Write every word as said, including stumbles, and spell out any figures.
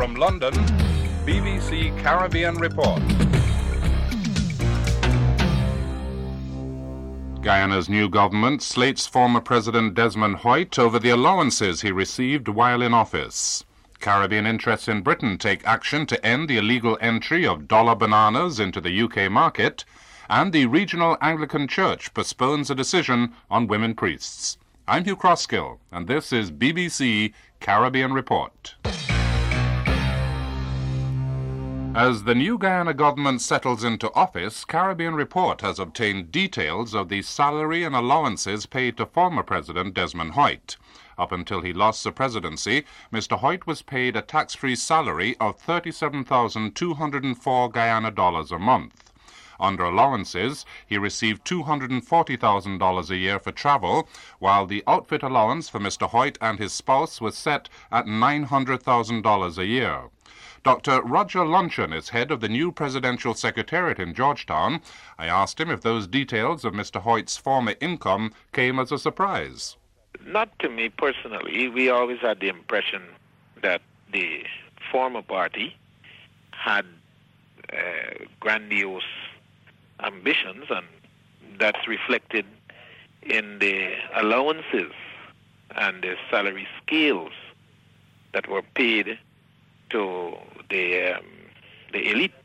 From London, B B C Caribbean Report. Guyana's new government slates former President Desmond Hoyt over the allowances he received while in office. Caribbean interests in Britain take action to end the illegal entry of dollar bananas into the U K market, and the Regional Anglican Church postpones a decision on women priests. I'm Hugh Crosskill, and this is B B C Caribbean Report. As the new Guyana government settles into office, Caribbean Report has obtained details of the salary and allowances paid to former President Desmond Hoyt. Up until he lost the presidency, Mister Hoyt was paid a tax-free salary of thirty-seven thousand two hundred four Guyana dollars a month. Under allowances, he received two hundred forty thousand dollars a year for travel, while the outfit allowance for Mister Hoyt and his spouse was set at nine hundred thousand dollars a year. Doctor Roger Luncheon is head of the new Presidential Secretariat in Georgetown. I asked him if those details of Mister Hoyt's former income came as a surprise. Not to me personally. We always had the impression that the former party had uh, grandiose ambitions, and that's reflected in the allowances and the salary scales that were paid to the um, the elite